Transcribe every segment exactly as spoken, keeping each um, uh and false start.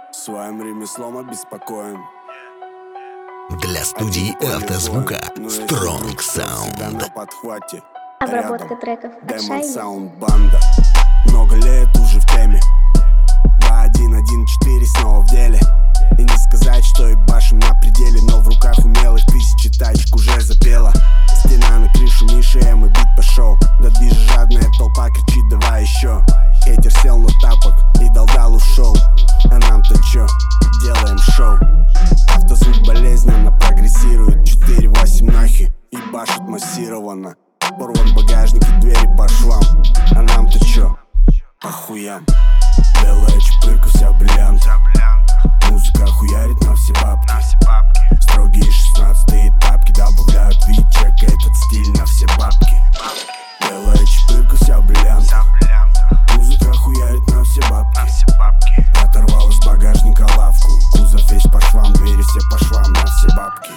Своим ремеслом обеспокоен. Для студии автозвука Strong Sound. На подхвате. Обработка треков от Demon Shiny. Sound банда. Много лет уже в теме. два один один четыре снова в деле. И не сказать, что ебашим на пределе, но в руках умелых тысячи тачек уже запела. Стена на крышу Миши, М и бит пошел. Да движа жадная толпа кричит давай еще. Хейтер сел на тапок и дал-дал ушел. А нам-то чё? Делаем шоу. Автозвук болезненно прогрессирует. четыре восемь нахи и башит массированно. Порван багажник и двери по швам. А нам-то чё? По хуям. Белая чпырка, вся бриллиант. Музыка хуярит на все бабки. Строгие шестнадцатые тапки добавляют вид, чека этот стиль на все бабки. Белая чпырка, вся бриллиант. Музыка хуярит на все бабки. Оторвал из багажника лавку. Кузов весь по швам, двери все по швам на все бабки.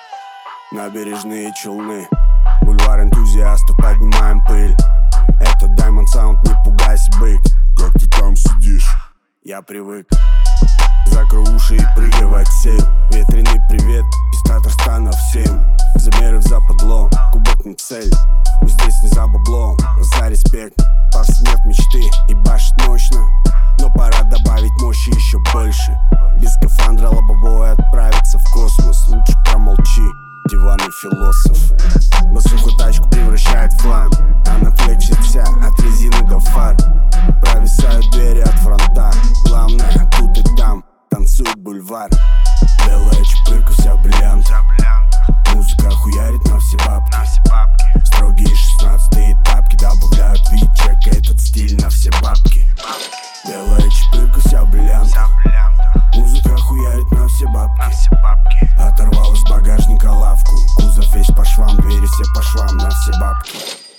Набережные Челны, бульвар энтузиастов, поднимаем пыль. Это Diamond Sound, не пугайся, бык. Как ты там сидишь? Я привык. Закрой уши и прыгай в отсей. Ветреный привет из Татарстана всем. Замеры в западло, кубок не цель. Мы здесь не за бабло, за респект. Повседнев мечты и башит мощно. Но пора добавить мощи еще больше. Без скафандра лобовой отправиться в космос. Лучше промолчи, диванный философ. Басуху тачку превращает в хлам. Она флексит вся, от резины до фар. Провисают двери от фронта. Главное, тут и там танцует бульвар. Белая чпырка, вся бриллиант. Музыка хуярит на все бабки. Строгие шестнадцатые тапки добавляют вид, чека этот стиль на все бабки. Белая чпырка, вся бриллиант. Музыка хуярит на все бабки. Оторвал из багажника лавку. Кузов весь по швам, двери все по швам на все бабки.